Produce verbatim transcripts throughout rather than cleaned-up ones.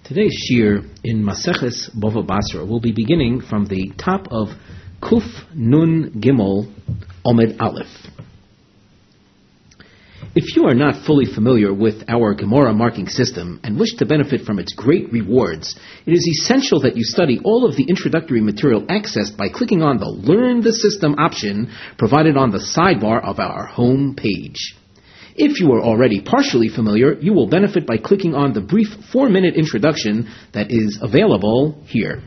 Today's shir in Maseches Bava Basra will be beginning from the top of Kuf Nun Gimel Omed Aleph. If you are not fully familiar with our Gemara marking system and wish to benefit from its great rewards, it is essential that you study all of the introductory material accessed by clicking on the Learn the System option provided on the sidebar of our home page. If you are already partially familiar, you will benefit by clicking on the brief four-minute introduction that is available here.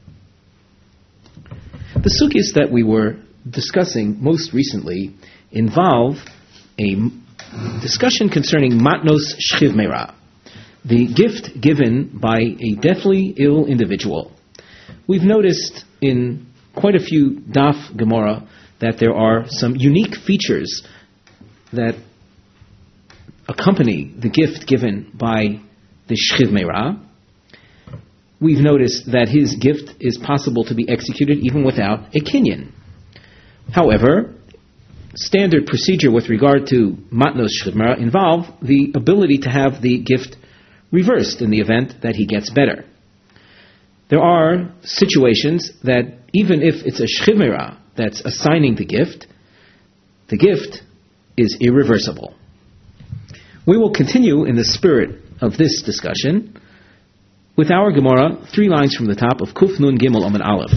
The sugyas that we were discussing most recently involve a discussion concerning matnos shchiv meira, the gift given by a deathly ill individual. We've noticed in quite a few daf Gemara that there are some unique features that accompany the gift given by the shchiv meira. We've noticed that his gift is possible to be executed even without a kinyan. However, standard procedure with regard to matnos shchiv meira involve the ability to have the gift reversed in the event that he gets better. There are situations that even if it's a shchiv meira that's assigning the gift, the gift is irreversible. We will continue in the spirit of this discussion with our Gemara, three lines from the top of Kuf Nun Gimel Omed Aleph.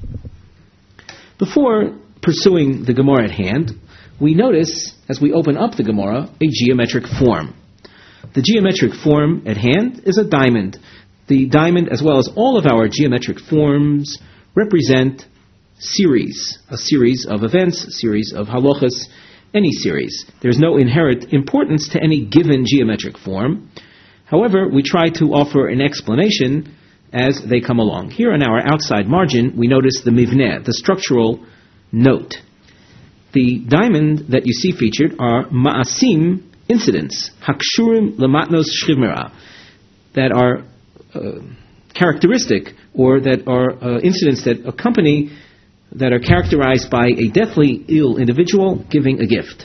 Before pursuing the Gemara at hand, we notice, as we open up the Gemara, a geometric form. The geometric form at hand is a diamond. The diamond, as well as all of our geometric forms, represent series, a series of events, a series of halachas, any series. There's no inherent importance to any given geometric form. However, we try to offer an explanation as they come along. Here on our outside margin, we notice the mivneh, the structural note. The diamond that you see featured are ma'asim, incidents, hakshurim lematnos shchiv meira, that are uh, characteristic, or that are uh, incidents that accompany, that are characterized by a deathly ill individual giving a gift.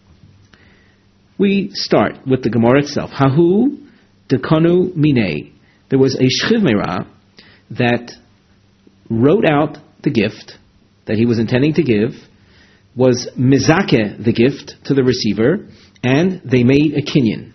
We start with the Gemara itself. Hahu dekanu minei. There was a shchiv meira that wrote out the gift that he was intending to give, was mizakeh the gift to the receiver, and they made a kinyan.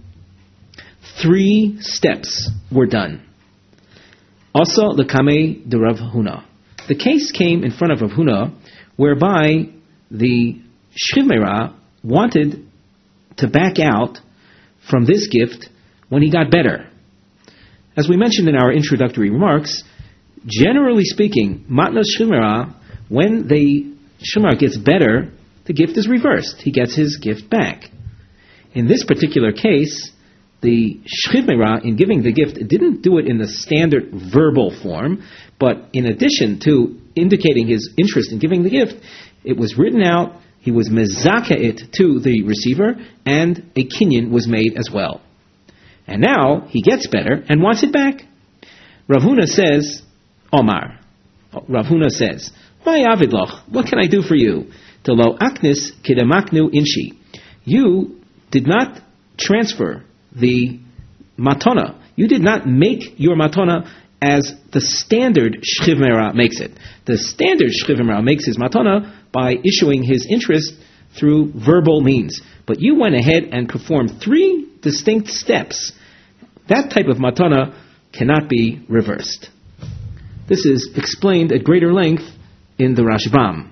Three steps were done. Also, lekame de Rav Huna. The case came in front of Rav Huna, whereby the shchiv meira wanted to back out from this gift when he got better. As we mentioned in our introductory remarks, generally speaking, matnos shchiv meira, when the shchiv meira gets better, the gift is reversed. He gets his gift back. In this particular case, the shchiv meira, in giving the gift, didn't do it in the standard verbal form, but in addition to indicating his interest in giving the gift, it was written out, he was mezakeh it to the receiver, and a kinyan was made as well. And now he gets better and wants it back. Rav Huna says, Omar, Rav Huna says, what can I do for you? Telo aknis kidamaknu inshi. You did not transfer the matana. You did not make your matana as the standard shchiv meira makes it. The standard shchiv meira makes his matana by issuing his interest through verbal means. But you went ahead and performed three distinct steps. That type of matana cannot be reversed. This is explained at greater length in the Rashbam.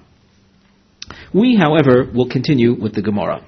We, however, will continue with the Gemara.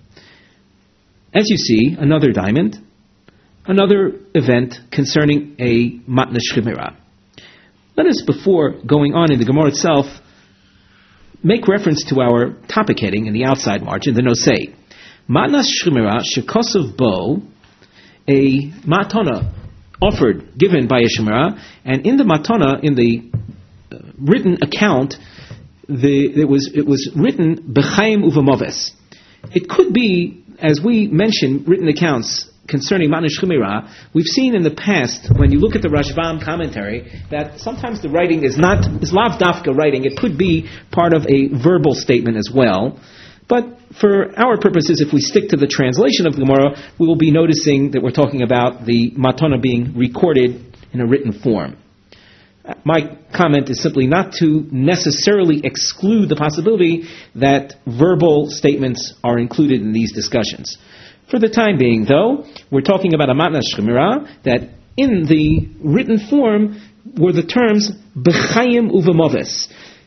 As you see, another diamond, another event concerning a matnos shchiv meira. Let us, before going on in the Gemara itself, make reference to our topic heading in the outside margin, the nosei. Matnos shchiv meira shekosov bo, a matana offered, given by a shchiv meira, and in the matana, in the uh, written account, the, it was it was written b'chaim uvemoves. It could be, as we mentioned, written accounts concerning matnos shchiv meira. We've seen in the past, when you look at the Rashbam commentary, that sometimes the writing is not is lav dafka writing. It could be part of a verbal statement as well. But for our purposes, if we stick to the translation of the Gemara, we will be noticing that we're talking about the matana being recorded in a written form. My comment is simply not to necessarily exclude the possibility that verbal statements are included in these discussions. For the time being, though, we're talking about a matnas shemira that in the written form were the terms b'chayim uvemoves.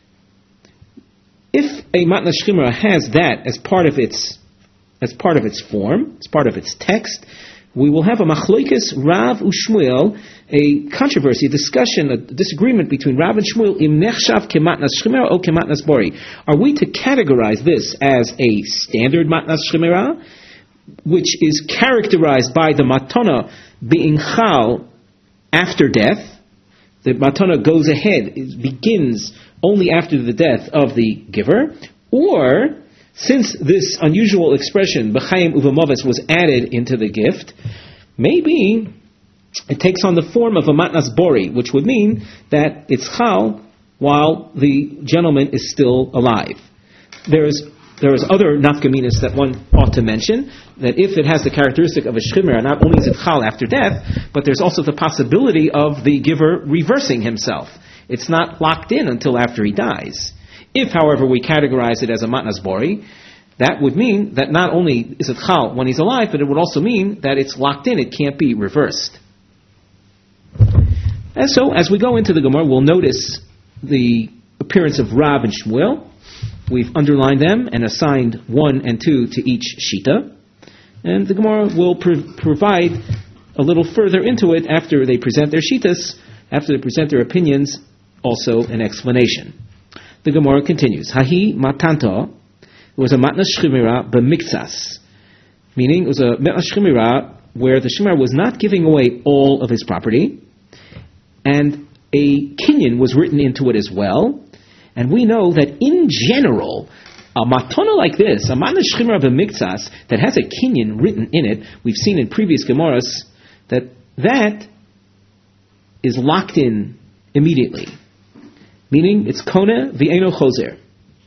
If a matnas shemira has that as part of its as part of its form, as part of its text, we will have a machlokes Rav u'Shmuel, a controversy, a discussion, a disagreement between Rav and Shmuel, im nechshav kematnas shemira or kematnas bori. Are we to categorize this as a standard matnas shemira, which is characterized by the matana being chal after death? The matana goes ahead, it begins only after the death of the giver, or since this unusual expression, b'chayim uvemoves, was added into the gift, maybe it takes on the form of a matnas bori, which would mean that it's chal while the gentleman is still alive. There's There's other nafkaminas that one ought to mention, that if it has the characteristic of a shchimera, not only is it chal after death, but there's also the possibility of the giver reversing himself. It's not locked in until after he dies. If, however, we categorize it as a matnas bori, that would mean that not only is it chal when he's alive, but it would also mean that it's locked in, it can't be reversed. And so, as we go into the Gemara, we'll notice the appearance of Rav and Shmuel. We've underlined them and assigned one and two to each shita. And the Gemara will pro- provide a little further into it after they present their shitas, after they present their opinions, also an explanation. The Gemara continues. Hahi matanta was a matnas shemira b'miktsas, meaning it was a matnas shemira where the shemira was not giving away all of his property, and a kinyan was written into it as well. And we know that in general, a matana like this, a matnas shemira b'miktsas that has a kinyan written in it, we've seen in previous Gemaras that that is locked in immediately. Meaning it's kona v'eino chozer.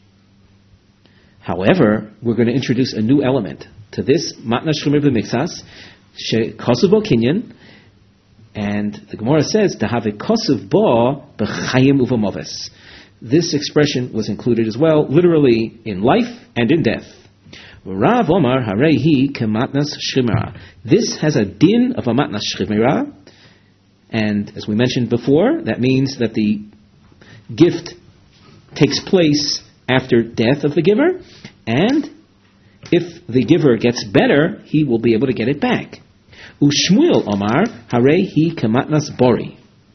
However, we're going to introduce a new element to this matnas shemira b'miktsas, shekosuv bo kinyan, and the Gemara says to have a kosuv bo b'chayim uvemoves. This expression was included as well, literally in life and in death. Rav Omar harehi kematnas shemira. This has a din of a matnas shemira, and as we mentioned before, that means that the gift takes place after death of the giver, and if the giver gets better, he will be able to get it back. Ushmuel Omar harehi kematnas bori.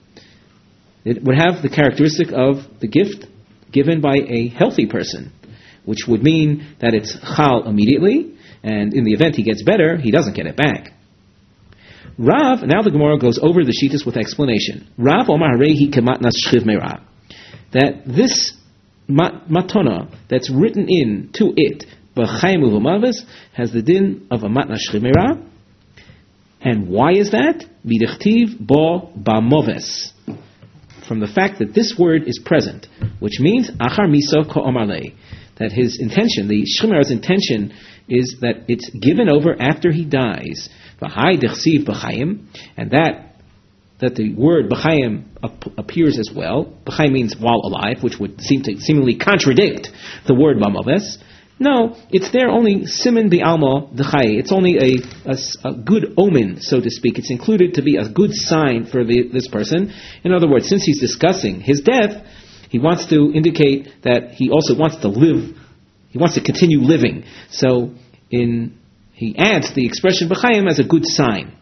It would have the characteristic of the gift given by a healthy person, which would mean that it's chal immediately, and in the event he gets better, he doesn't get it back. Rav, now the Gemara goes over the shitas with explanation. Rav Omar harehi kematnas shemira. That this mat- matana that's written in to it, b'chayim uvemoves, has the din of a matnas shemira. And why is that? B'dichtiv bo ba'moves. From the fact that this word is present, which means achar miso ko'omar lei, that his intention, the shemira's intention, is that it's given over after he dies. V'hai dichsiv b'chayim, and that that the word b'chayim ap- appears as well. B'chayim means while alive, which would seem to seemingly contradict the word b'moves. No, it's there only simin bi'alma d'chai. It's only a, a, a good omen, so to speak. It's included to be a good sign for the, this person. In other words, since he's discussing his death, he wants to indicate that he also wants to live, he wants to continue living. So in he adds the expression b'chayim as a good sign.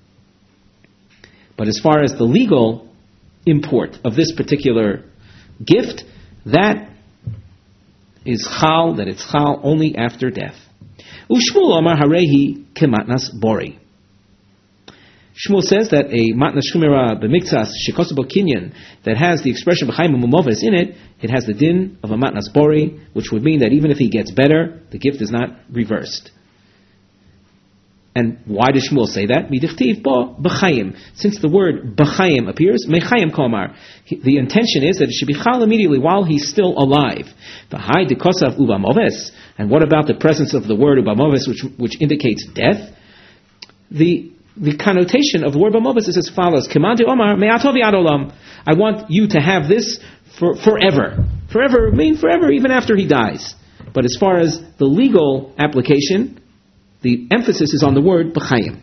But as far as the legal import of this particular gift, that is chal, that it's chal only after death. Ushmuel Amar harehi kematnas bori. Shmuel says that a matnas shemira b'miktsas shekosuv bo kinyan that has the expression b'chayim uvemoves in it, it has the din of a matnas bori, which would mean that even if he gets better, the gift is not reversed. And why does Shmuel say that? Midichtiv bo b'chayim. Since the word b'chayim appears, mechayim komar. The intention is that it should be chal immediately while he's still alive. V'hai dekosav ubamoves. And what about the presence of the word ubamoves, which which indicates death? The the connotation of the word ubamoves is as follows: Kimante omar me'atov yad olam. I want you to have this for forever. Forever mean forever, even after he dies. But as far as the legal application, the emphasis is on the word b'chayim.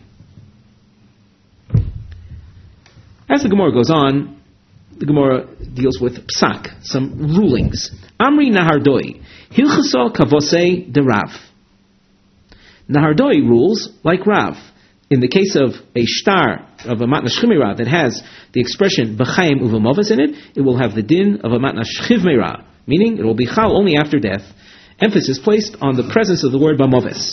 As the Gemara goes on, the Gemara deals with psak, some rulings. Amri Nahardoi, hilchasa kavosei de Rav. Nahardoi rules like Rav. In the case of a shtar, of a matna shchimera that has the expression b'chayim uvamovas in it, it will have the din of a matna shchivmera, meaning it will be chal only after death. Emphasis placed on the presence of the word b'moves.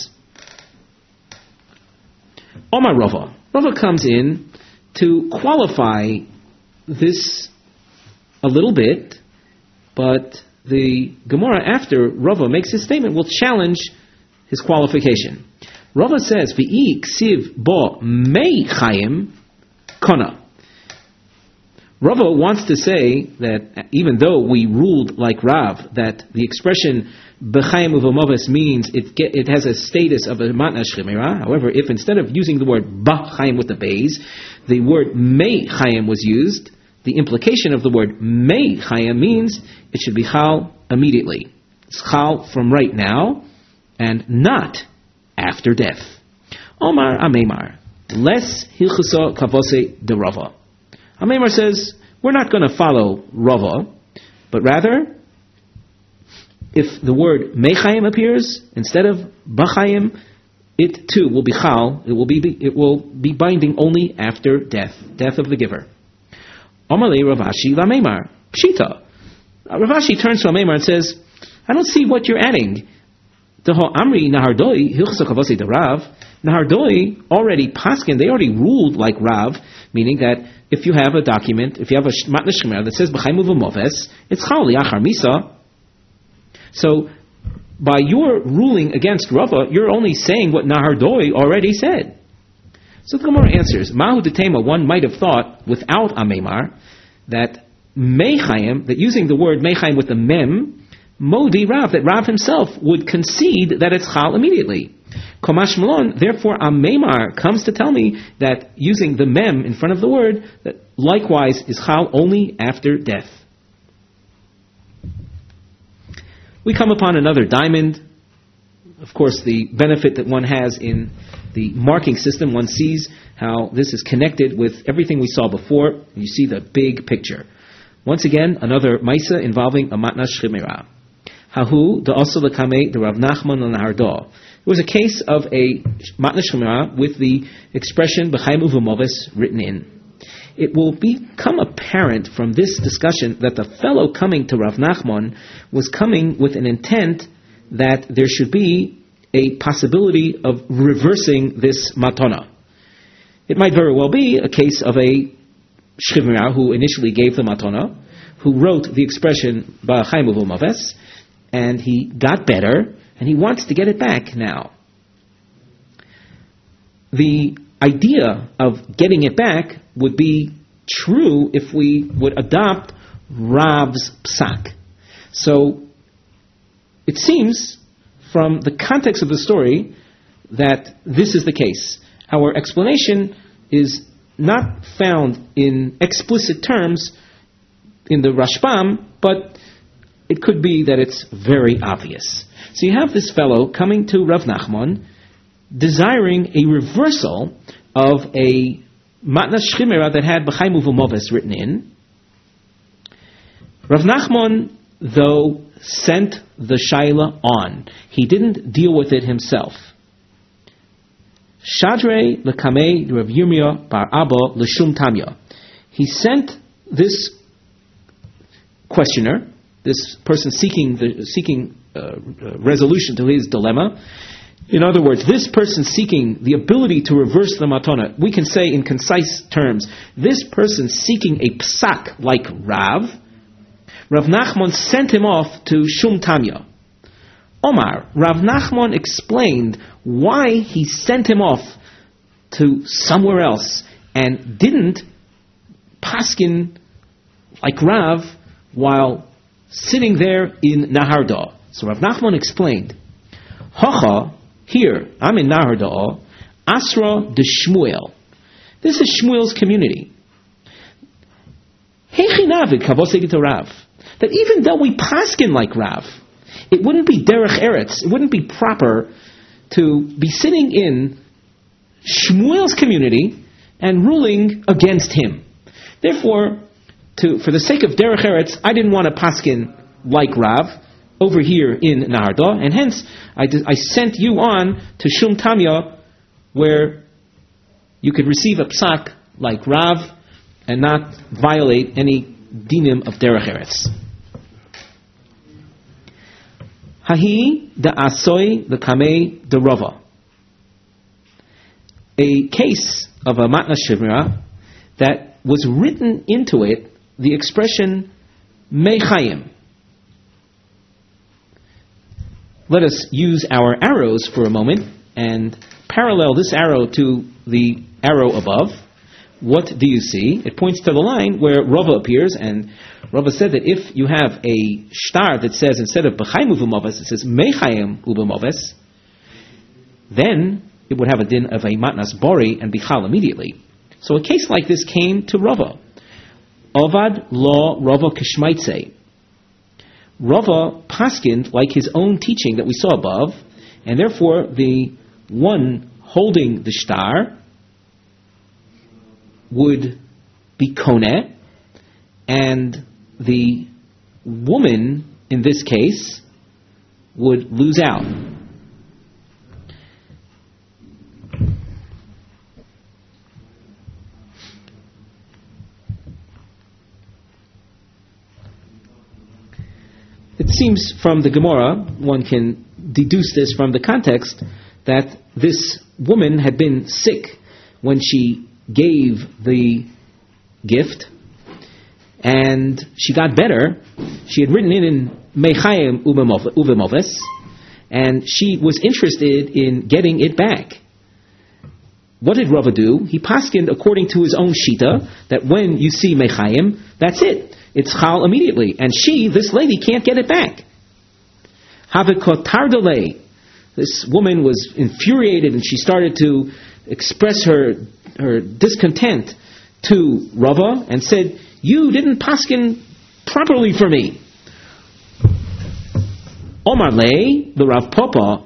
Omar Rava. Rava comes in to qualify this a little bit, but the Gemara after Rava makes his statement will challenge his qualification. Rava says, "V'i ksiv bo mei chayim kona." Rava wants to say that even though we ruled like Rav that the expression b'chayim uvamoves means it get, it has a status of a matna shchimera. However, if instead of using the word b'chayim with the bays, the word mei chayim was used, the implication of the word mei chayim means it should be chal immediately. It's chal from right now and not after death. Omar Ameimar, less hilchasa kavose de Rava. Ameimar says, we're not going to follow Rava, but rather, if the word mechayim appears instead of bachayim, it too will be chal. It will be it will be binding only after death, death of the giver. Amalei Rav Ashi Lameimar Pshita. Rav Ashi turns to Ameimar and says, I don't see what you're adding. Deho Amri Nahardoi Hilchasa Kavose de Rav. Nahardoi already paskin. They already ruled like Rav, meaning that if you have a document, if you have a matna shchimera that says b'chayim uvamoves, it's chal liachar misa. So, by your ruling against Rava, you're only saying what Nahardoi already said. So the Gemara answers, Mahu detema, one might have thought, without Ameimar, that Mechayim, that using the word Mechayim with the Mem, Modi Rav, that Rav himself would concede that it's Chal immediately. Komash Malon, therefore Ameimar comes to tell me that using the Mem in front of the word, that likewise is Chal only after death. We come upon another diamond. Of course, the benefit that one has in the marking system, one sees how this is connected with everything we saw before. You see the big picture. Once again, another Maisa involving a Matna Shchimera. Hahu the also the Kame the Rav Nachman and Hardo. It was a case of a Matna Shchimera with the expression B'chayim uvamoves written in. It will become apparent from this discussion that the fellow coming to Rav Nachman was coming with an intent that there should be a possibility of reversing this matana. It might very well be a case of a shchivmera who initially gave the matana, who wrote the expression b'chayim uvamoves, and he got better, and he wants to get it back now. The idea of getting it back would be true if we would adopt Rav's psak. So it seems from the context of the story that this is the case. Our explanation is not found in explicit terms in the Rashbam, but it could be that it's very obvious. So you have this fellow coming to Rav Nachman desiring a reversal of a matna shchimera that had b'chayim uvamoves written in. Rav Nachman, though, sent the shaila on. He didn't deal with it himself. Shadrei lekamei Rav Yirmiyah bar Abba l'shum tamya. He sent this questioner, this person seeking the seeking uh, resolution to his dilemma. In other words, this person seeking the ability to reverse the matana, we can say in concise terms, this person seeking a psak like Rav, Rav Nachman sent him off to Shum Tamya. Omar, Rav Nachman explained why he sent him off to somewhere else and didn't paskin like Rav while sitting there in Nahar. So Rav Nachman explained, Hacha, here, I'm in Nahar, Asra de Shmuel. This is Shmuel's community. That even though we paskin like Rav, it wouldn't be derech eretz, it wouldn't be proper to be sitting in Shmuel's community and ruling against him. Therefore, to, for the sake of derech eretz, I didn't want to paskin like Rav over here in Naharda, and hence I, did, I sent you on to Shum Tamya, where you could receive a psak like Rav and not violate any dinim of derech eretz. Hahi da asoy the kamei de Rava. A case of a matna shivra that was written into it the expression mechayim. Let us use our arrows for a moment and parallel this arrow to the arrow above. What do you see? It points to the line where Rava appears, and Rava said that if you have a shtar that says instead of b'chaim u'b'moves, it says mechayim u'b'moves, then it would have a din of a matnas bori and bichal immediately. So a case like this came to Rava. Ovad lo Rava kishmaitze. Rava paskind like his own teaching that we saw above, and therefore the one holding the shtar would be koneh, and the woman in this case would lose out. It seems from the Gemara, one can deduce this from the context, that this woman had been sick when she gave the gift, and she got better. She had written in in Mechayim Uvemoves, and she was interested in getting it back. What did Rava do? He paskined according to his own shita, that when you see Mechayim, that's it. It's chal immediately. And she, this lady, can't get it back. Havikotardole. This woman was infuriated, and she started to express her her discontent to Rava and said, you didn't paskin properly for me. Omar lei, the Rav Papa,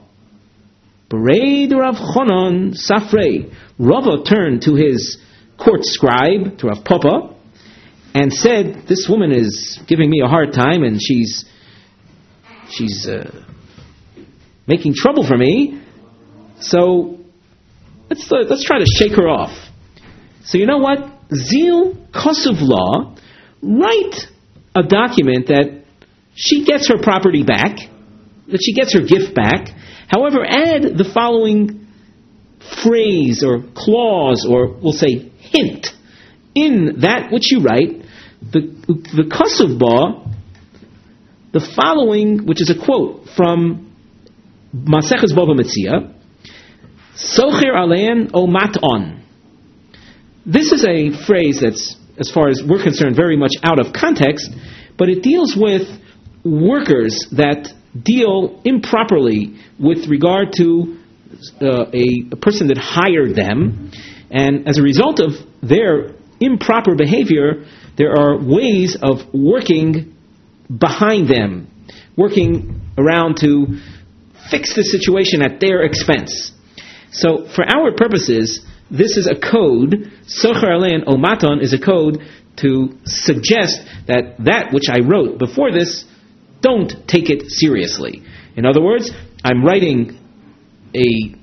berei the Rav Chonon Safrei. Rava turned to his court scribe, to Rav Papa, and said, this woman is giving me a hard time, and she's she's uh, making trouble for me, so let's uh, let's try to shake her off. So you know what? Zil Kosuv law, write a document that she gets her property back, that she gets her gift back. However, add the following phrase or clause, or we'll say hint, in that which you write. The the Kosuv law, the following, which is a quote from Maseches Bava Metzia, Socher alein o maton. This is a phrase that's, as far as we're concerned, very much out of context, but it deals with workers that deal improperly with regard to uh, a, a person that hired them, and as a result of their improper behavior, there are ways of working behind them, working around to fix the situation at their expense. So, for our purposes, this is a code. Socher alein o maton is a code to suggest that that which I wrote before this, don't take it seriously. In other words, I'm writing a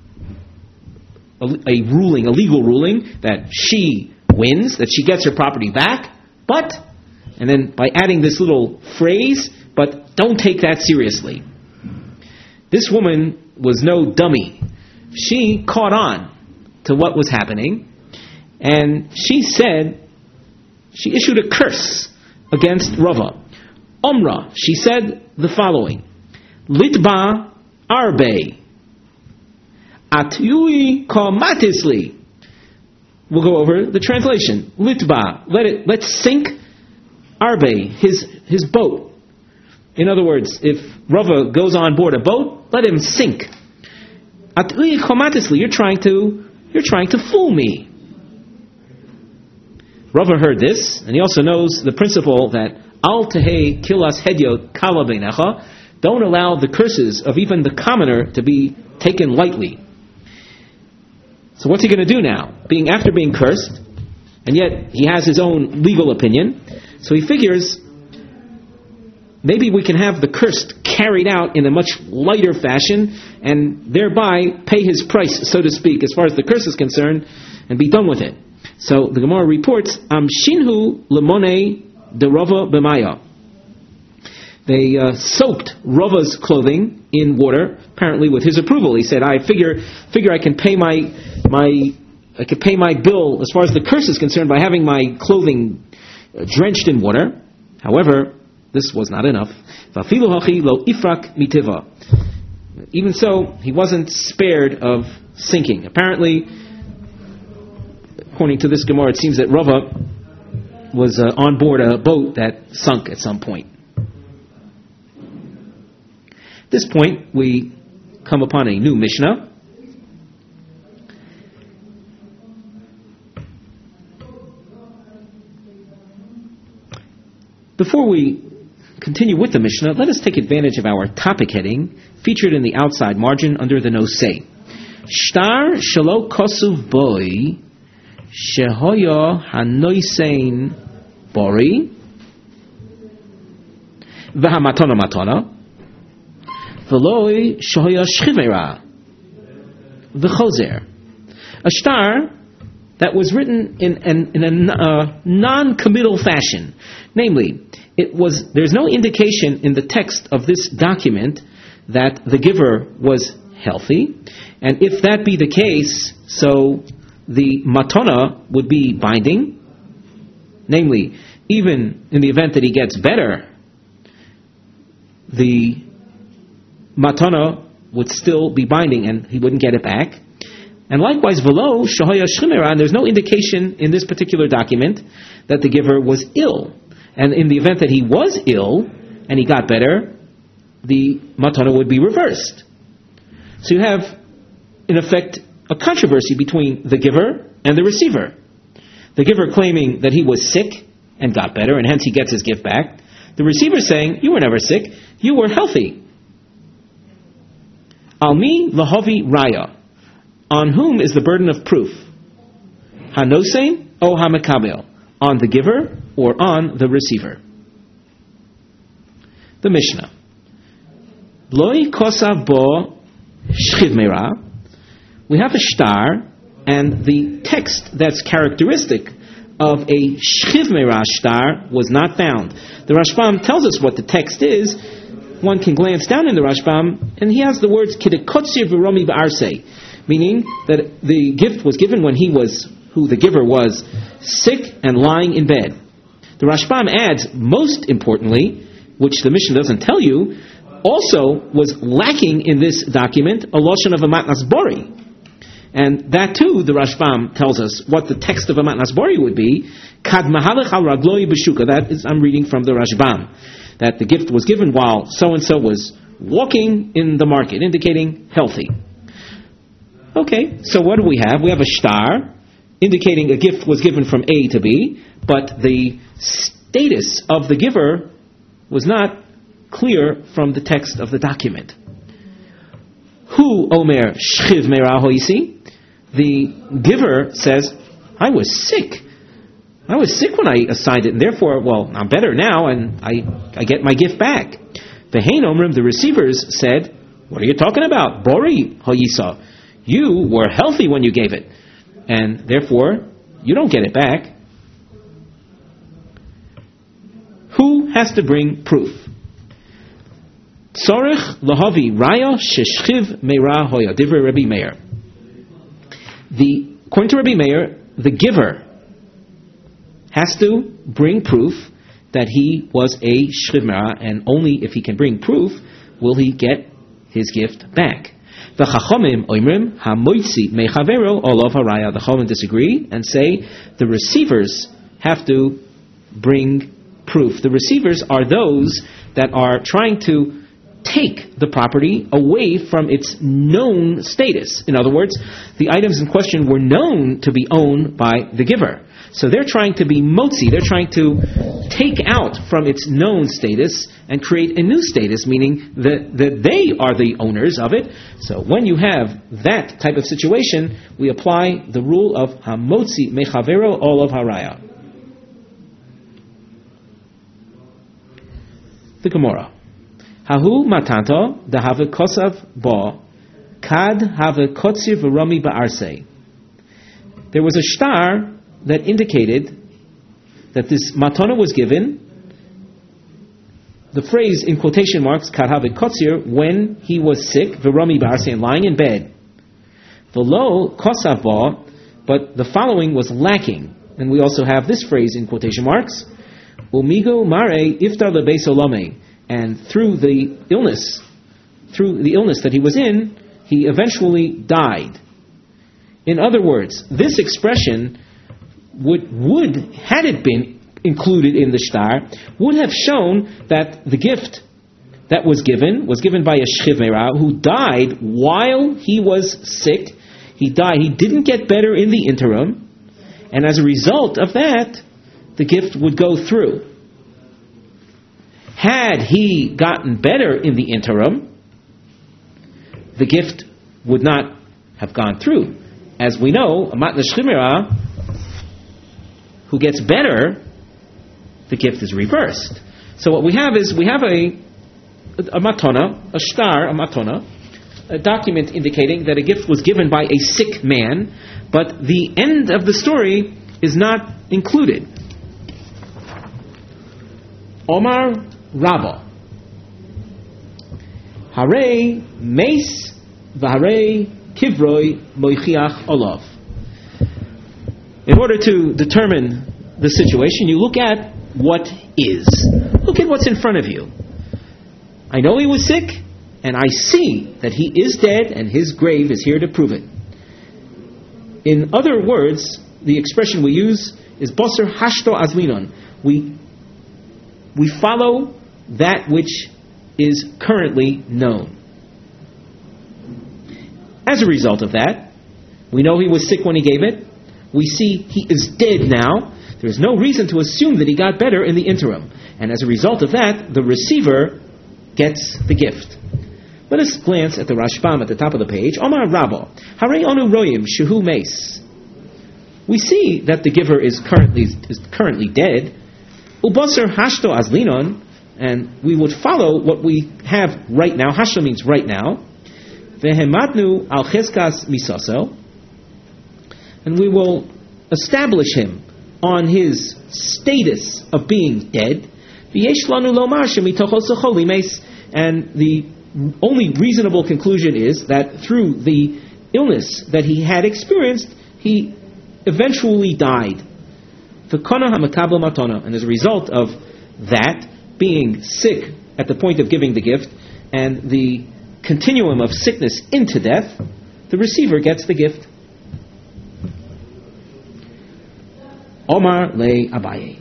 a, a ruling, a legal ruling, that she wins, that she gets her property back, but, and then by adding this little phrase, but don't take that seriously. This woman was no dummy. She caught on to what was happening, and she said, she issued a curse against Rava. Omra, she said the following, Litba arbe, Atui komatisli. We'll go over the translation. Litba, let it, let's sink Arbe, his his boat. In other words, if Rava goes on board a boat, let him sink. Atui komatisli, you're trying to you're trying to fool me. Rava heard this, and he also knows the principle that al tehei kilas hedyot kala beinecha. Don't allow the curses of even the commoner to be taken lightly. So what's he going to do now? Being after being cursed, and yet he has his own legal opinion. So he figures maybe we can have the cursed carried out in a much lighter fashion, and thereby pay his price, so to speak, as far as the curse is concerned, and be done with it. So the Gemara reports, Am shinhu lemone de Rava b'maya. They uh, soaked Rava's clothing in water, apparently with his approval. He said, "I figure, figure I can pay my my, I can pay my bill as far as the curse is concerned by having my clothing uh, drenched in water." However, this was not enough. Vafilu hachi lo ifrak mitiva. Even so, he wasn't spared of sinking. Apparently, according to this Gemara, it seems that Rava was uh, on board a boat that sunk at some point. At this point, we come upon a new Mishnah. Before we continue with the Mishnah, let us take advantage of our topic heading featured in the outside margin under the nosei. Shtar shelo kosuv boi shehoya hanoisein bori v'hamatona matona v'loi shehoya shchivera v'chozer. A shtar that was written in, in, in a uh, non-committal fashion. Namely, it was there's no indication in the text of this document that the giver was healthy, and if that be the case, so the matana would be binding. Namely, even in the event that he gets better, the matana would still be binding and he wouldn't get it back. And likewise, v'lo shahaya shchimera, and there's no indication in this particular document that the giver was ill. And in the event that he was ill and he got better, the matana would be reversed. So you have, in effect, a controversy between the giver and the receiver. The giver claiming that he was sick and got better, and hence he gets his gift back. The receiver saying, you were never sick, you were healthy. Almi lahavi raya. On whom is the burden of proof? Hanosein o hamakabel? On the giver or on the receiver? The Mishnah. Loi kosav bo shchiv meira. We have a shtar, and the text that's characteristic of a shchiv meira shtar was not found. The Rashbam tells us what the text is. One can glance down in the Rashbam, and he has the words kidekotzi v'romi ba'arsei, meaning that the gift was given when he was, who the giver was, sick and lying in bed. The Rashbam adds, most importantly, which the Mishnah doesn't tell you, also was lacking in this document a loshon of a matnas bori. And that too, the Rashbam tells us what the text of a matnas bori would be. Kad mahalech al ragloi b'shuka. That is, I'm reading from the Rashbam. That the gift was given while so-and-so was walking in the market, indicating healthy. Okay, so what do we have? We have a shtar, indicating a gift was given from A to B, but the status of the giver was not clear from the text of the document. Hu omer shchiv meira hoisi. The giver says, I was sick. I was sick when I assigned it, and therefore, well, I'm better now, and I, I get my gift back. The hein omrim, the receivers said, what are you talking about? Bori hoyisa. You were healthy when you gave it, and therefore, you don't get it back. Who has to bring proof? Tzorich lahavi raya sheshchiv meira hoya. Divrei Rabbi Meir. The, according to Rabbi Meir, the giver has to bring proof that he was a shchiv meira, and only if he can bring proof will he get his gift back. The Chachomim oimrim hamoitzi mechavero olav haraya. The Chachomim disagree and say the receivers have to bring proof. The receivers are those that are trying to take the property away from its known status. In other words, the items in question were known to be owned by the giver. So they're trying to be motzi, they're trying to take out from its known status and create a new status, meaning that, that they are the owners of it. So when you have that type of situation, we apply the rule of hamotzi mechavero olav haraya. The Gemara. Hahu matanto dahave kosav bo kad have kotzir v'rami ba'arsei. There was a shtar that indicated that this matana was given. The phrase in quotation marks kad have kotzir, when he was sick, v'rami ba'arsei, and lying in bed. V'lo kosav bo, but the following was lacking, and we also have this phrase in quotation marks. Umigo mare iftar lebeis olame. And through the illness, through the illness that he was in, he eventually died. In other words, this expression would, would had it been included in the shtar, would have shown that the gift that was given was given by a shchiv meirah who died while he was sick. He died. He didn't get better in the interim, and as a result of that, the gift would go through. Had he gotten better in the interim, the gift would not have gone through. As we know, a matna shchiv meirah who gets better, the gift is reversed. So what we have is, we have a a matona, a shtar, a matona, a document indicating that a gift was given by a sick man, but the end of the story is not included. Omar Rabba. Hare meis v'hare kivroi moichiach olav. In order to determine the situation, you look at what is. Look at what's in front of you. I know he was sick, and I see that he is dead, and his grave is here to prove it. In other words, the expression we use is Boser hashto azlinon. We we follow that which is currently known. As a result of that, we know he was sick when he gave it. We see he is dead now. There's no reason to assume that he got better in the interim. And as a result of that, the receiver gets the gift. Let us glance at the Rashbam at the top of the page. Omar Rabbo, Hare Onu Royim Shehu Meis. We see that the giver is currently is currently dead. Ubaser Hashto Azlinon, and we would follow what we have right now. Hashto means right now. Vehematnu al cheskas misaso, and we will establish him on his status of being dead. V'yesh lanu lomar shemitocho socholi meis, and the only reasonable conclusion is that through the illness that he had experienced, he eventually died. V'kona hamakabel matona, and as a result of that, being sick at the point of giving the gift, and the continuum of sickness into death, the receiver gets the gift. Omar le Abaye.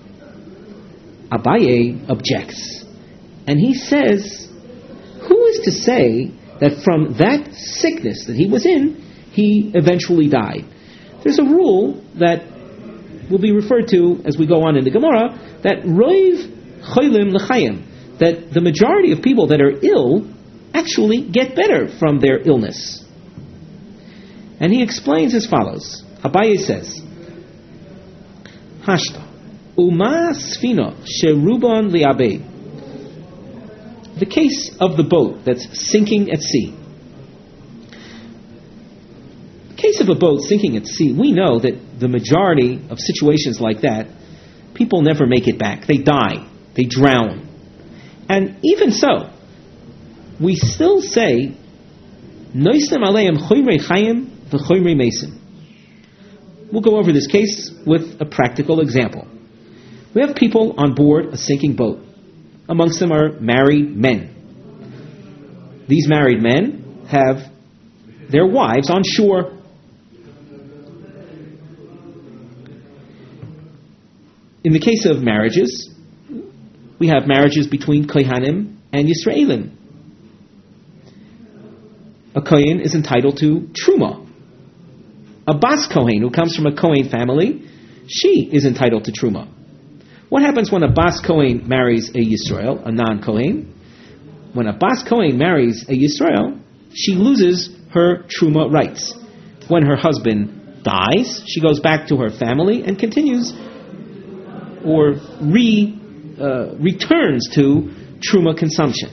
Abaye objects, and he says, who is to say that from that sickness that he was in, he eventually died? There's a rule that will be referred to as we go on in the Gemara, that roiv cholim l'chayim, that the majority of people that are ill actually get better from their illness. And he explains as follows. Abaye says, Hashta, Uma Sfina Sherubon Liabe. The case of the boat that's sinking at sea. The case of a boat sinking at sea, we know that the majority of situations like that, people never make it back. They die. They drown. And even so, we still say, Noisem aleim choyrei chayim v'choyrei mesim. We'll go over this case with a practical example. We have people on board a sinking boat. Amongst them are married men. These married men have their wives on shore. In the case of marriages, we have marriages between Kohanim and Yisraelim. A Kohen is entitled to Truma. A Bas Kohen who comes from a Kohen family, she is entitled to Truma. What happens when a Bas Kohen marries a Yisrael, a non-Kohen? When a Bas Kohen marries a Yisrael, she loses her Truma rights. When her husband dies, she goes back to her family and continues or re, uh, returns to Truma consumption.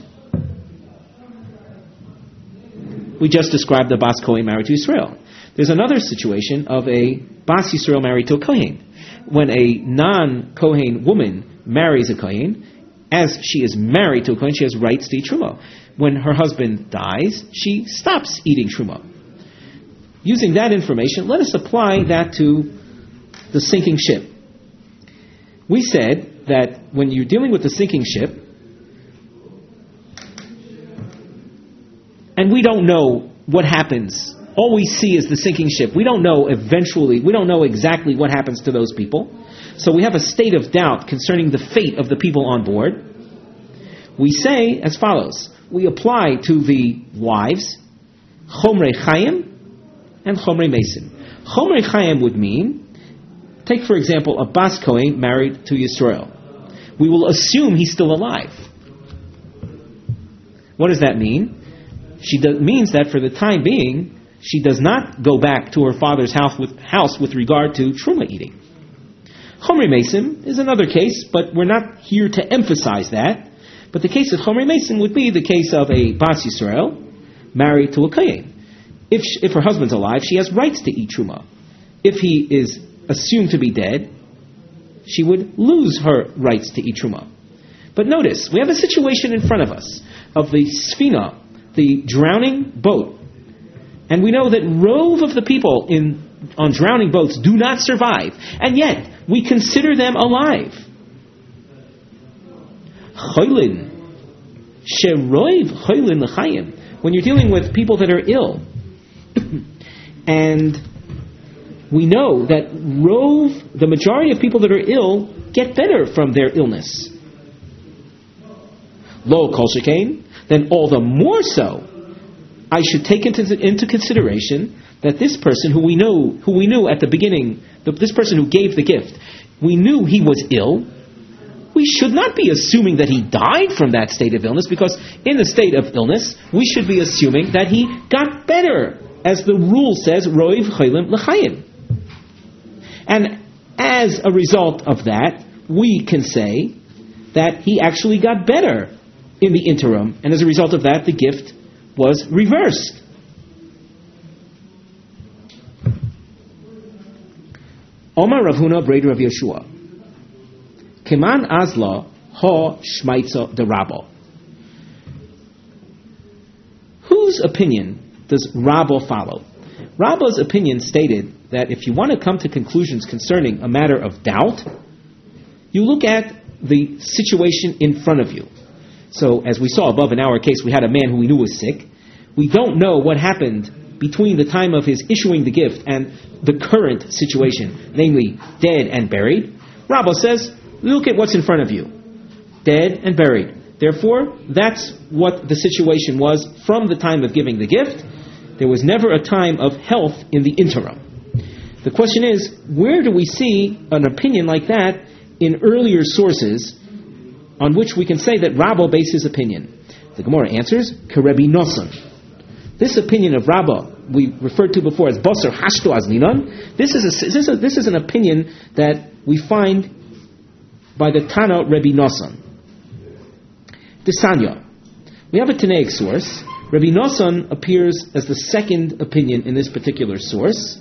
We just described the Bas Kohen married to Yisrael. There's another situation of a Bas Yisrael married to a Kohen. When a non-Kohen woman marries a Kohen, as she is married to a Kohen, she has rights to eat Truma. When her husband dies, she stops eating Truma. Using that information, let us apply that to the sinking ship. We said that when you're dealing with the sinking ship, and we don't know what happens, all we see is the sinking ship. We don't know eventually, we don't know exactly what happens to those people. So we have a state of doubt concerning the fate of the people on board. We say as follows. We apply to the wives Chomrei Chayim and Chomrei Mesim. Chomrei Chayim would mean, take for example a Bas Kohen married to Yisrael. We will assume he's still alive. What does that mean? She do, means that for the time being, she does not go back to her father's house with, house with regard to Truma eating. Chomrei Mesim is another case, but we're not here to emphasize that. But the case of Chomrei Mesim would be the case of a Bas Yisrael married to a Kohen. If, she, if her husband's alive, she has rights to eat Truma. If he is assumed to be dead, she would lose her rights to eat Truma. But notice, we have a situation in front of us of the Sfina, the drowning boat. And we know that rove of the people in on drowning boats do not survive. And yet, we consider them alive. Choylin. Sheroiv choylin l'chayim. When you're dealing with people that are ill, and we know that rove, the majority of people that are ill, get better from their illness. Lo kol shekain, then all the more so, I should take into, into consideration that this person who we know, who we knew at the beginning, the, this person who gave the gift, we knew he was ill. We should not be assuming that he died from that state of illness, because in the state of illness, we should be assuming that he got better, as the rule says, roiv chaylim l'chayim. And as a result of that, we can say that he actually got better in the interim, and as a result of that, the gift was reversed. Omar Rav Huna Breder Rav Yeshua. Keman Azla Ha Shmaitza de Rabbo. Whose opinion does Rabbo follow? Rabbo's opinion stated that if you want to come to conclusions concerning a matter of doubt, you look at the situation in front of you. So, as we saw above in our case, we had a man who we knew was sick. We don't know what happened between the time of his issuing the gift and the current situation, namely dead and buried. Rabbo says, look at what's in front of you. Dead and buried. Therefore, that's what the situation was from the time of giving the gift. There was never a time of health in the interim. The question is, where do we see an opinion like that in earlier sources on which we can say that Rabbo based his opinion? The Gemara answers, Kerebi Noson. This opinion of Rabbo, we referred to before as Basar Hashto Azninon, this is a, this is a, this is an opinion that we find by the Tana Rebbe Noson. Desanya. We have a Tanaic source. Rebbe Noson appears as the second opinion in this particular source.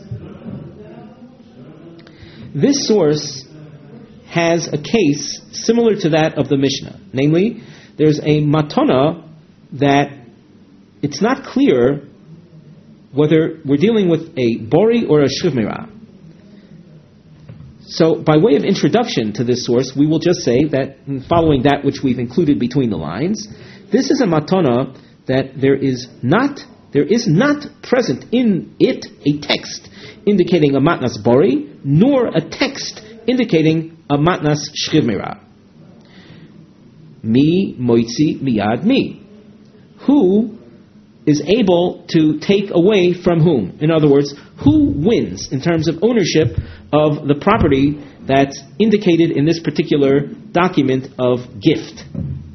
This source has a case similar to that of the Mishnah. Namely, there's a matana that it's not clear whether we're dealing with a bori or a shivmira. So, by way of introduction to this source, we will just say that, following that which we've included between the lines, this is a matana that there is not there is not present in it a text indicating a matnas bori, nor a text indicating a matnas shchiv meira. Mi moitzi miyad mi. Who is able to take away from whom? In other words, who wins in terms of ownership of the property that's indicated in this particular document of gift?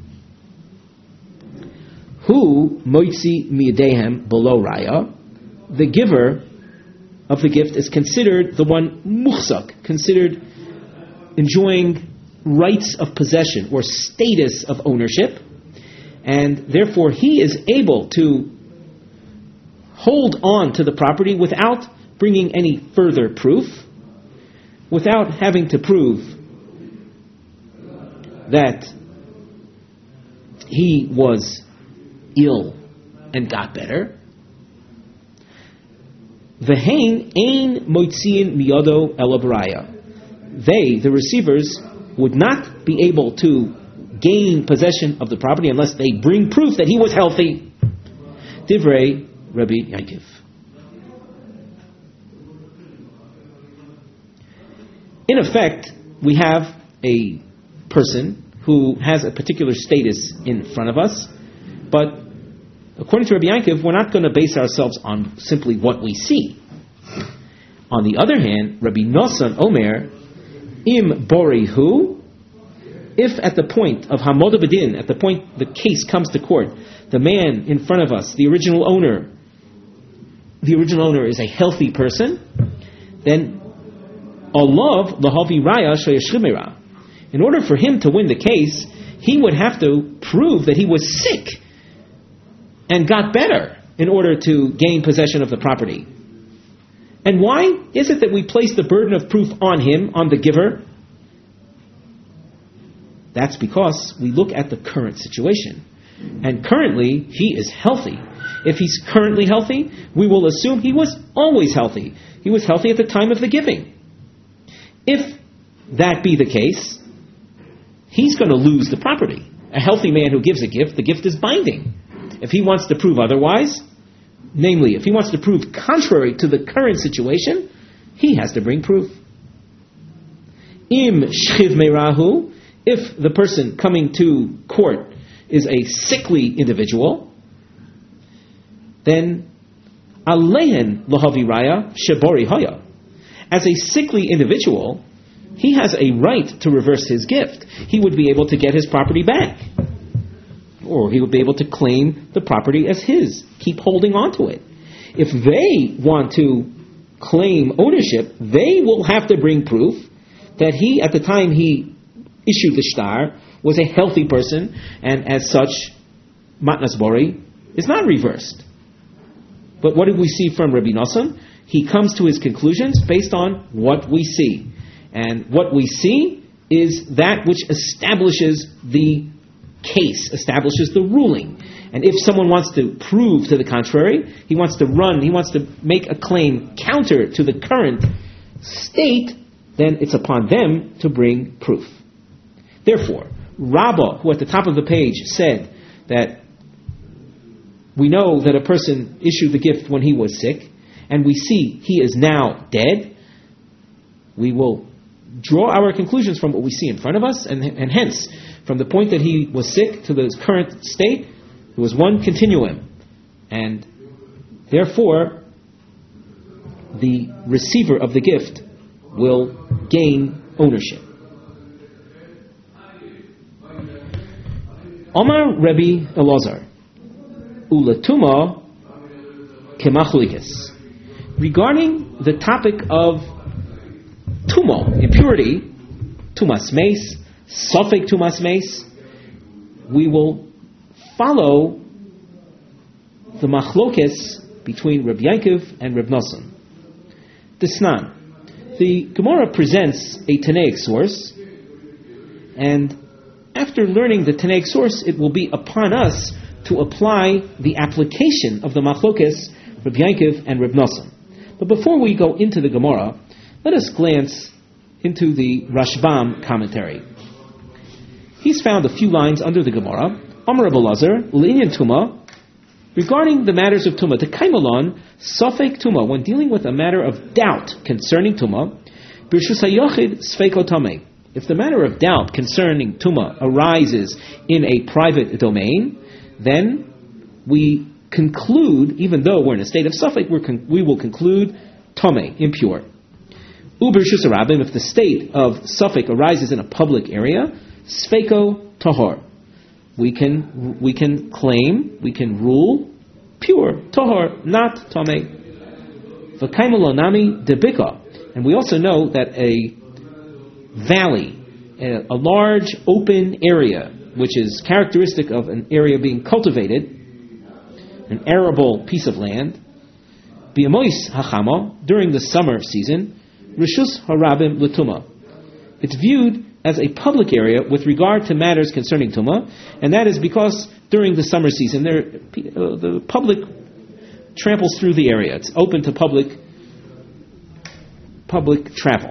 Who moitzi miyadehem below raya? The giver of the gift is considered the one muhsak, considered enjoying rights of possession or status of ownership, and therefore he is able to hold on to the property without bringing any further proof, without having to prove that he was ill and got better. V'hein ein moitziin miyado elabraya. They, the receivers, would not be able to gain possession of the property unless they bring proof that he was healthy. Divrei Rabbi Yankiv. In effect, we have a person who has a particular status in front of us, but according to Rabbi Yankiv, we're not going to base ourselves on simply what we see. On the other hand, Rabbi Nosson Omer, im borihu, if at the point of Hamoda B'din, at the point the case comes to court, the man in front of us, the original owner, the original owner is a healthy person, then Olav lahavi raya sheyashchimera. In order for him to win the case, he would have to prove that he was sick and got better in order to gain possession of the property. And why is it that we place the burden of proof on him, on the giver? That's because we look at the current situation. And currently, he is healthy. If he's currently healthy, we will assume he was always healthy. He was healthy at the time of the giving. If that be the case, he's going to lose the property. A healthy man who gives a gift, the gift is binding. If he wants to prove otherwise, namely, if he wants to prove contrary to the current situation, he has to bring proof. Im shchiv meirahu, if the person coming to court is a sickly individual, then alehen lahavi raya shebori haya. As a sickly individual, he has a right to reverse his gift. He would be able to get his property back. Or he would be able to claim the property as his, keep holding on to it. If they want to claim ownership, they will have to bring proof that he, at the time he issued the shtar, was a healthy person, and as such, matnas bori is not reversed. But what did we see from Rabbi Nosson? He comes to his conclusions based on what we see. And what we see is that which establishes the case, establishes the ruling. And if someone wants to prove to the contrary, he wants to run, he wants to make a claim counter to the current state, then it's upon them to bring proof. Therefore, Rabbah, who at the top of the page said that we know that a person issued the gift when he was sick, and we see he is now dead, we will draw our conclusions from what we see in front of us, and, and hence, from the point that he was sick to the current state, there was one continuum. And therefore, the receiver of the gift will gain ownership. Omar Rebbe Elazar, Ulatuma Kemachlikis. Regarding the topic of Tuma, impurity, Tumas Meis, Sofek Tumas Meis, we will follow the machlokes between Reb Yankov and Reb Nosson. Disnan. The Gemara presents a Tanaic source, and after learning the Tanaic source, it will be upon us to apply the application of the machlokes Reb Yankov and Reb Nosson. But before we go into the Gemara, let us glance into the Rashbam commentary. He's found a few lines under the Gemara. Amar Rabbi Elazar, L'inyan Tuma, Regarding the matters of Tumah, the Kaimalon, Sofek Tumah, when dealing with a matter of doubt concerning Tumah, Birshus HaYochid Sfeiko Tameh. If the matter of doubt concerning Tumah arises in a private domain, then we conclude, even though we're in a state of Sofek, we're con- we will conclude Tameh, impure. Ubershus HaRabim, if the state of Sofek arises in a public area, Sfeiko Tahor. We can we can claim, we can rule pure, tahor, not tameh. V'kaimalonami debika, and we also know that a valley, a, a large open area, which is characteristic of an area being cultivated, an arable piece of land, bi'amois hachama, during the summer season, rishus harabim l'tuma. It's viewed as a public area with regard to matters concerning Tumah, and that is because during the summer season, there, uh, the public tramples through the area. It's open to public public travel.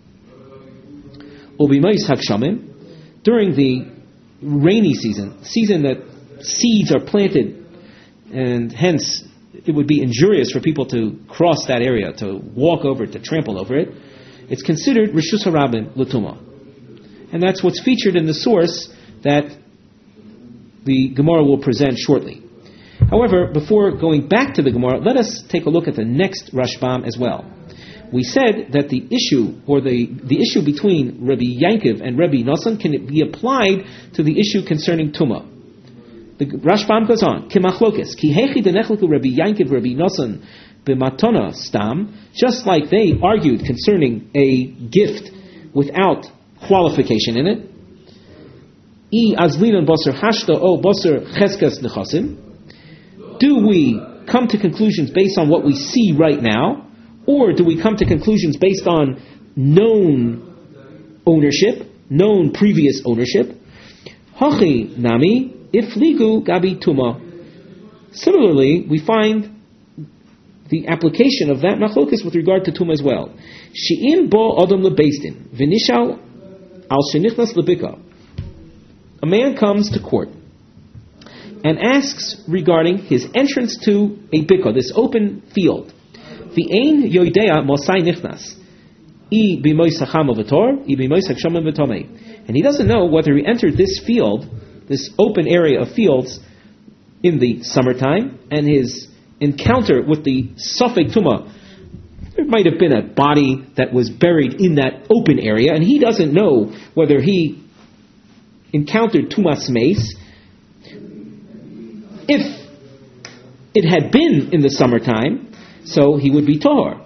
Ubimais hakshamim, during the rainy season, season that seeds are planted, and hence it would be injurious for people to cross that area, to walk over it, to trample over it, it's considered Rishus HaRabim l'Tumah. And that's what's featured in the source that the Gemara will present shortly. However, before going back to the Gemara, let us take a look at the next Rashbam as well. We said that the issue, or the, the issue between Rabbi Yankov and Rabbi Nosson can be applied to the issue concerning Tumah. The Rashbam goes on, Kimachlokes, ki hechi denechleku Rabbi Yankov, Rabbi Nosson b'matona stam, just like they argued concerning a gift without qualification in it. I azlinan basar hashta o basar cheskas nechasim. Do we come to conclusions based on what we see right now, or do we come to conclusions based on known ownership, known previous ownership? Hachi nami ifligu gabi tuma. Similarly, we find the application of that machlokas with regard to tumah as well. She'im bo adam lebeisdin v'nishal al shenichnas lebika. A man comes to court and asks regarding his entrance to a bika, this open field. V'ein yoidea mosai nichnas. I b'mois hacham v'tor, I b'mois hakshamim v'tomei. And he doesn't know whether he entered this field, this open area of fields, in the summertime, and his encounter with the Sofek Tumah, there might have been a body that was buried in that open area, and he doesn't know whether he encountered Tumas Meis. If it had been in the summertime, so he would be Tahor.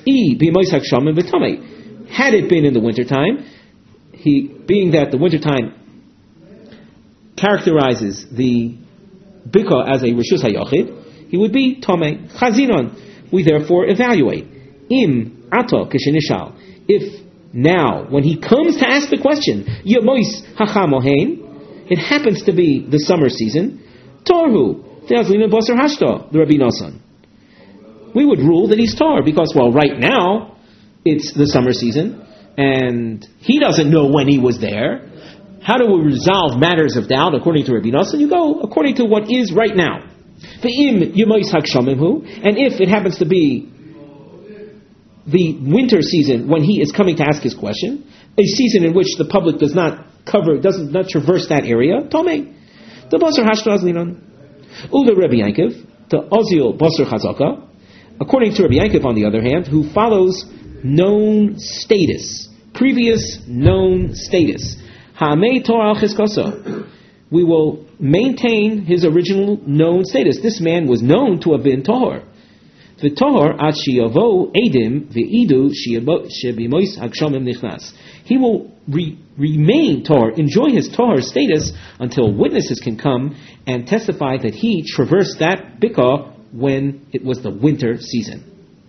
Had it been in the wintertime, he, being that the wintertime characterizes the Bika as a Rishus HaYochid, he would be Tomei Chazinon. We therefore evaluate. Im ato kishenishal. If now, when he comes to ask the question, Yamois hachamohein, it happens to be the summer season, Torhu, Teazlina Basar Hashta, the Rabbi Nosson. We would rule that he's Tar, because, well, right now, it's the summer season, and he doesn't know when he was there. How do we resolve matters of doubt according to Rabbi Nosson? You go according to what is right now. Ve'im Yamois hakshamimhu, and if it happens to be the winter season when he is coming to ask his question, a season in which the public does not cover, doesn't not traverse that area, Tomei. The Basar Hashta Azlinon. Ula Rabbi Yankov, the Ozil Basar Chazaka, according to Rabbi Yankov, on the other hand, who follows known status, previous known status. Ha'amei Torah Chizkoso. We will maintain his original known status. This man was known to have been Tahor. V'tohor at sheyavo edim v'idu shebimois hakshamim nichnas. He will re- remain Tahor, enjoy his Tahor status until witnesses can come and testify that he traversed that bika when it was the winter season.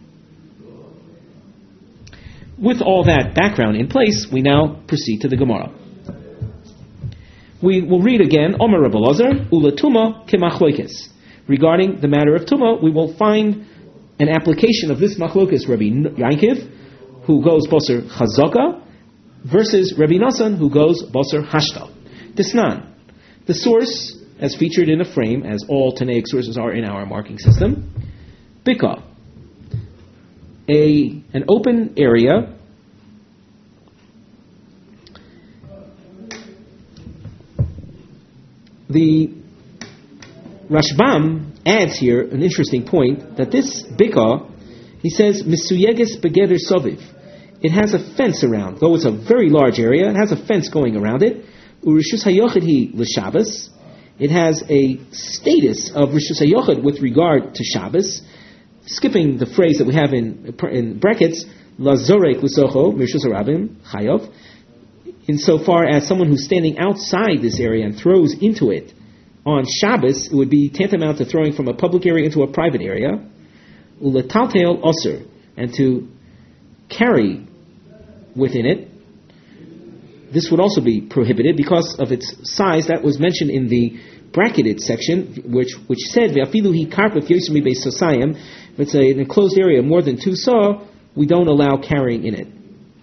With all that background in place, we now proceed to the Gemara. We will read again, Omer Rabbi Elazar, Ula Tuma Kemachloikes. Regarding the matter of Tuma, we will find an application of this Machlokes Rabbi Yankov, who goes Basar Chazaka, versus Rabbi Nosson, who goes Basar Hashta. Disnan. The source as featured in a frame, as all Tanaic sources are in our marking system. Bika, a an open area the Rashbam adds here an interesting point, that this Bika, he says, Misuyeges begeder soviv. It has a fence around, though it's a very large area, it has a fence going around it. Urishus hayochid hi l'Shabbos. It has a status of Rishus hayochid with regard to Shabbos. Skipping the phrase that we have in, in brackets, lazorek l'socho Rishus harabim chayov. Insofar as someone who's standing outside this area and throws into it on Shabbos, it would be tantamount to throwing from a public area into a private area. Uletaltel osir, and to carry within it, this would also be prohibited because of its size. That was mentioned in the bracketed section, which which said, "Ve'afilu hi karpef yosemi be'sosayim." If it's an enclosed area more than two saw, we don't allow carrying in it.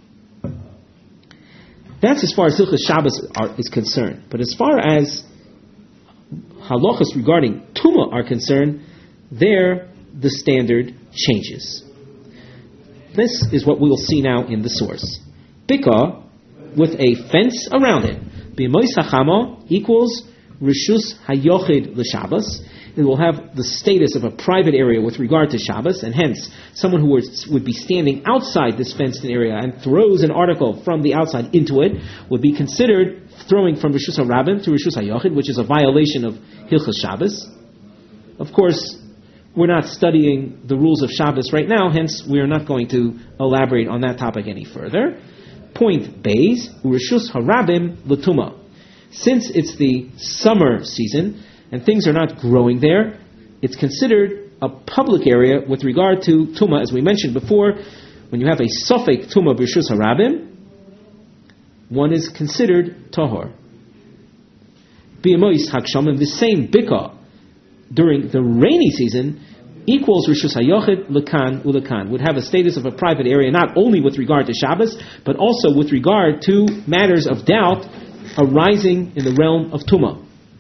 That's as far as Hilchos Shabbos are, is concerned. But as far as halachas regarding Tumah are concerned, there the standard changes. This is what we will see now in the source. Bika, with a fence around it, b'mois hachama equals rishus hayochid l'Shabbos. It will have the status of a private area with regard to Shabbos, and hence, someone who was, would be standing outside this fenced-in area and throws an article from the outside into it would be considered throwing from Rishus HaRabim to Rishus HaYochid, which is a violation of Hilchos Shabbos. Of course, we're not studying the rules of Shabbos right now, hence we are not going to elaborate on that topic any further. Point Beis, Rishus HaRabim l'Tumah. Since it's the summer season, and things are not growing there, it's considered a public area with regard to Tumah. As we mentioned before, when you have a Sofek Tumah B'Rishus HaRabim, one is considered Tahor. B'Yemois Hagshamim, the same Bika during the rainy season equals Rishus HaYochid Lekan Ulekan, would have a status of a private area not only with regard to Shabbos, but also with regard to matters of doubt arising in the realm of Tumah.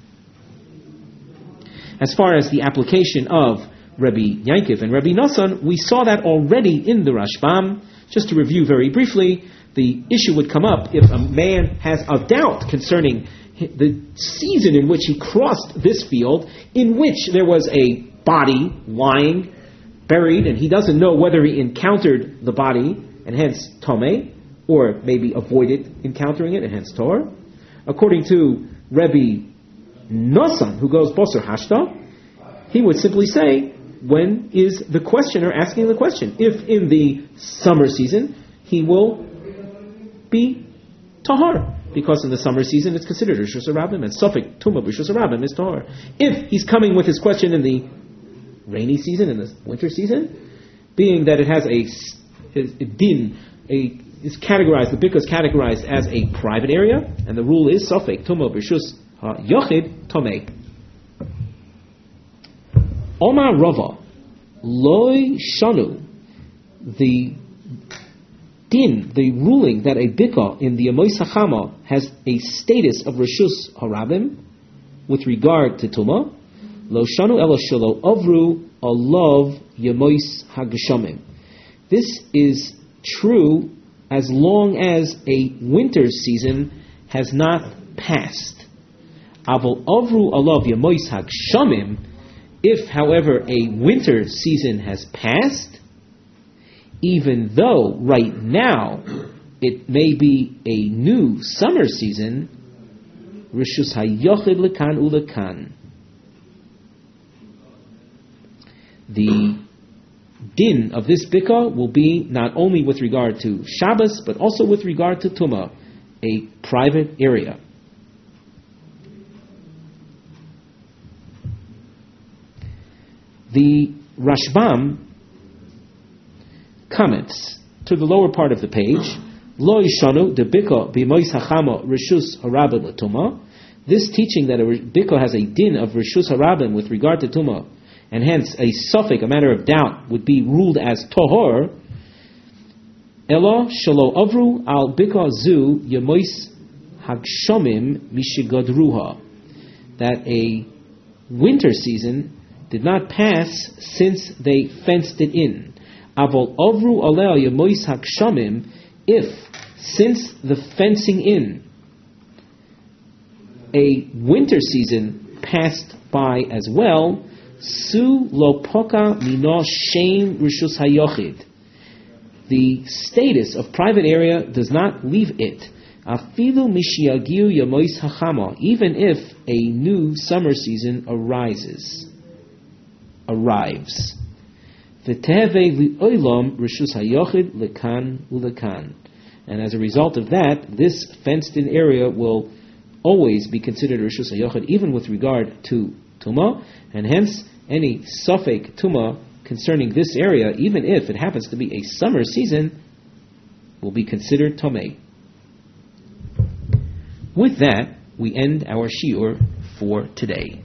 As far as the application of Rabbi Yankiv and Rabbi Nosson, we saw that already in the Rashbam. Just to review very briefly, the issue would come up if a man has a doubt concerning the season in which he crossed this field, in which there was a body lying, buried, and he doesn't know whether he encountered the body, and hence Tomei, or maybe avoided encountering it, and hence Tor. According to Rabbi Nosson, who goes Boser Hashta, he would simply say, when is the questioner asking the question? If in the summer season, he will be Tahar, because in the summer season it's considered Rishus HaRabim, and Sofek Tumah Rishus HaRabim is Tahar. If he's coming with his question in the rainy season, in the winter season, being that it has a, a din, a is categorized, the Bika is categorized as a private area, and the rule is Sofek Tumah Rishus Yochid Tomei. Omar Rava Loi Shanu, the din, the ruling that a Bika in the Yemois Hachama has a status of Rishus HaRabim with regard to Tumah, Lo Shanu Elo Shelo Avru Alav Yemois Hageshamim. This is true as long as a winter season has not passed. Aval Avru Alav Yemois Hageshamim. If, however, a winter season has passed, even though right now it may be a new summer season, Rishus HaYochid Lekan Ulekan. The din of this Bika will be not only with regard to Shabbos, but also with regard to Tumah, a private area. The Rashbam comments to the lower part of the page, Lo Yishanu de Bika b'Yemois Hachama Rishus HaRabim l'Tumah. This teaching that a Bika has a din of Rishus HaRabim with regard to Tumah, and hence a suffix, a matter of doubt, would be ruled as Tohor. Elo Shalo Avru al Bika Zu Yemois Hagshamim Mishigadruha. that a winter season did not pass since they fenced it in. Avol ovru alel yemois hakshamim, if since the fencing in a winter season passed by as well, su lo poka mino shein rishus hayochid, the status of private area does not leave it. Afilu mishiagiu yamois hachama, even if a new summer season arises, arrives. V'teheve li'olam rishus hayochid lekan ulekan, and as a result of that, this fenced-in area will always be considered rishus hayochid, even with regard to tuma, and hence any safek tuma concerning this area, even if it happens to be a summer season, will be considered tomei. With that, we end our shiur for today.